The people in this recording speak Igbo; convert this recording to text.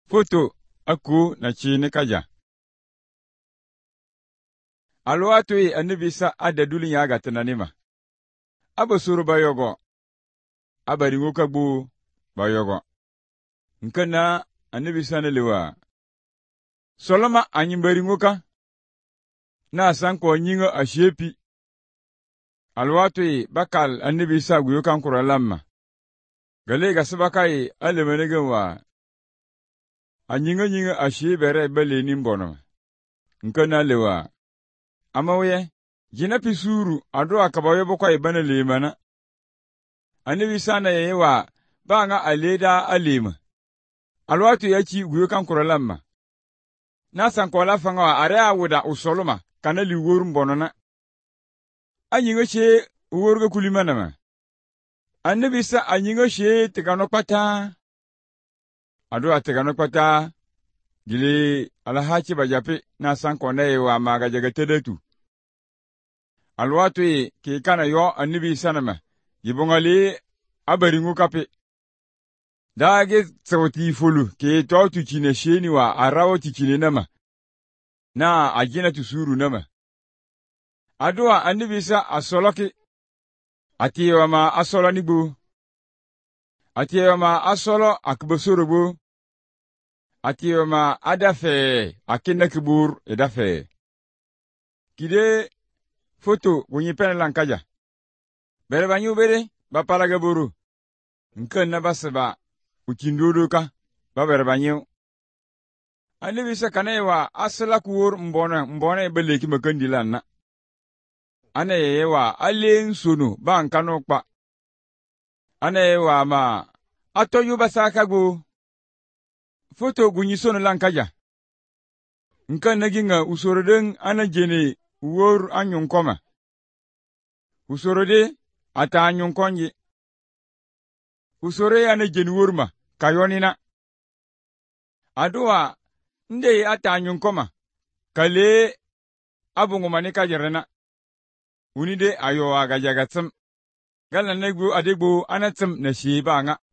Foto aku na chini kaja. Alwatui anibisa adaduli yaga tananima. Abasuru bayogo. Abaringuka bu bayogo. Nkana anibisa nelewa. Soloma anyimbaringuka. Na sanko nyinga ashepi. Alwatui bakal anibisa guyukan kuralama. Galega sabakai alemenegewa. Anyinga ashe bere bele nimbono. Nkana lewa. Amawe, jina pisuru ado akabayo bokwa ibana lemana. Anibi sana yewa banga aleda alema. Alwatu yachi guyokan kuralama. Nasan kola fanga are awuda usoloma kana liworum bonona. Anyinga she uworga kulimana ma. Anibi sa anyinga she teganokpata. Ado ateganokpata. Gili alahachi bajapi nasan kona yewa magajaga tedetu. Alwatu ki kana yo anibi sanama. Yibongali abaringu kape. Dage tsawti fulu ki totu chine sheni wa arawati chine nama. Na ajina tusuru nama. Adwa anibi sa asoloki. Atiyewa ma asolo nibu. Atiyewa ma asolo akbosorobu. Atiyewa ma adafe akina kibur edafe. Kide foto bunyi pene lankaja. Bere banyu bere bapalaga buru. Nkan na basaba uchinduduka babere banyu. Anibisa kanewa asala kuur mbona beleki makandila na. Anewa alen sunu ba nkanokpa. Anewa ma atoyu basaka go. Foto bunyi sonu lankaja. Nkan naginga usorodeng anajene uwor anyunkoma. Usorode ata anyunkonji. Usore ane jenuurma kayonina. Adua nde ata anyunkoma. Kale abungumani kajerena. Unide ayo agajagatsam. Gala negbu adegbu anatsam na shiba nga.